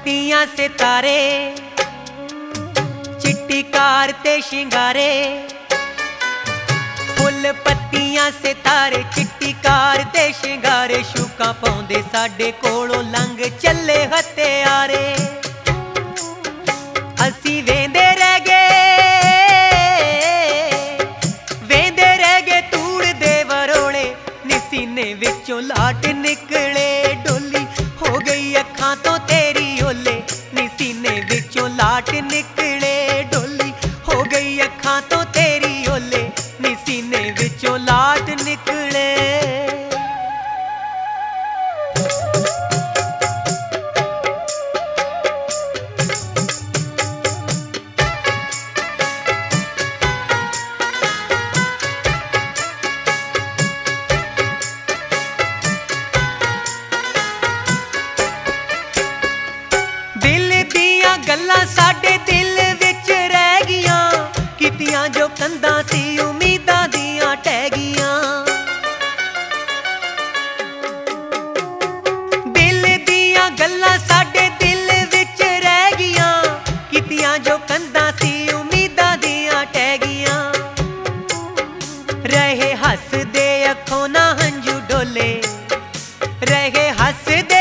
पत्तियां सितारे चिट्टी कार ते शिंगारे। फुल पत्तियां सितारे चिट्टी कार ते शिंगारे। शूकां पाउंदे साडे कोलों लंघ चले हत्यारे। असी वेंदे रह गए तूड़ दे वरोले। सीने विचों लाट निकले डोली हो गई अखां तो तेरी ओले। नी सीने विचों लाट निकले डोली हो गई अखां तो तेरी ओले। नी सीने विचों लाट निकले। गल्लां साडे दिल विच रह गियां कीतियां जो कंधां सी उम्मीदां दियां टह गियां। दिल दियां गल्लां साडे दिल विच रह गियां कीतियां जो कंधां सी उम्मीदां दियां टह गियां। रहे हसदे अखों ना हंझू डोले रहे हसदे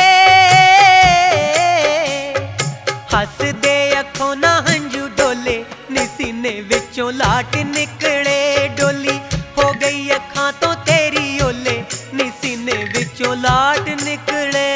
हसदे अखों ना हंझू डोले। नी सीने विचों लाट निकले डोली हो गई अखां तो तेरी ओले। नी सीने विचों लाट निकले।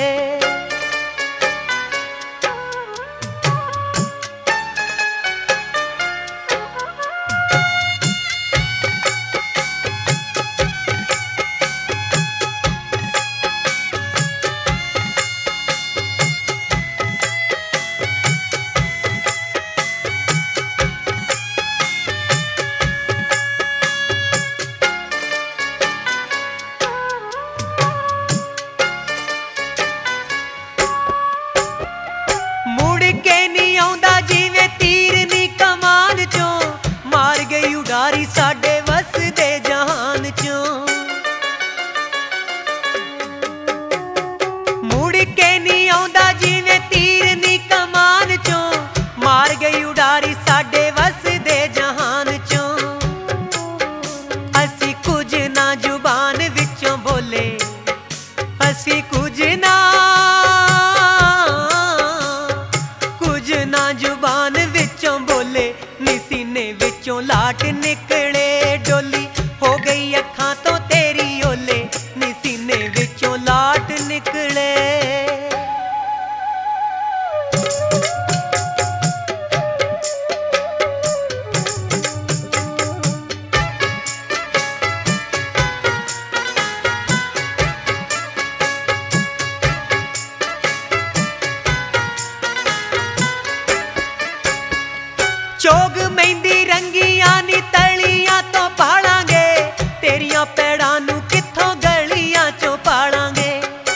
उडारी साडे वस दे जहान चों मुड़ के नहीं आउंदा जिवें तीर नी कमान चों। मार गई उडारी साडे वस दे जहान चों। असी कुछ ना जुबान विचों बोले असी कुछ ना जुबान विचों बोले। नी सीने विचों लाट निकले डोली हो गई अखां तो तेरी ओले। नी सीने विचों लाट निकले। चोग मेहंदी रंगियां नी तलियां तो पालांगे तेरियां पैड़ां नू कित्थों गलियां चों पालांगे।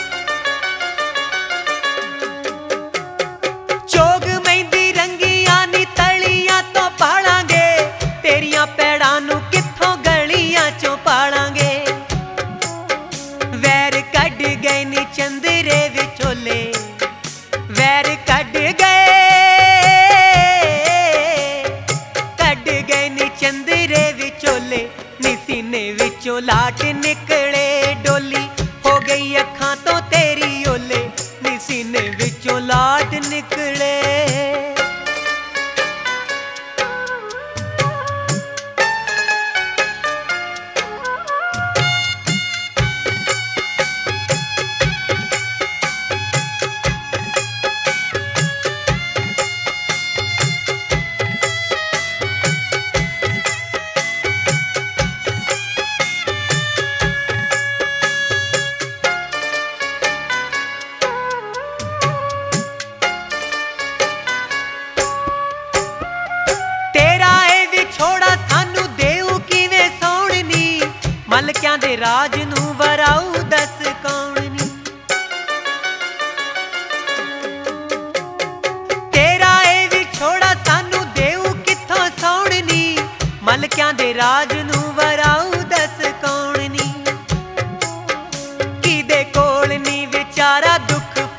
चोग मेहंदी रंगियां नी तलियां तो पालांगे तेरियां पैड़ां नू कित्थों गलियां चों पालांगे। वैर कढ गए नी चंदरे विचोले वैर कढ गए चंदरे विचोले। नी सीने विचों लाट निकले डोली हो गई अखां तो तेरी ओले। नी सीने विचों लाट निकले। मलकियां दे राज नू वराऊ दस कौन नी। तेरा ए विछोड़ा सानू देऊ कित्थों सौण नी। मलकियां दे राज नू वराऊ दस कौन नी। किदे कोल नी विचारा दुख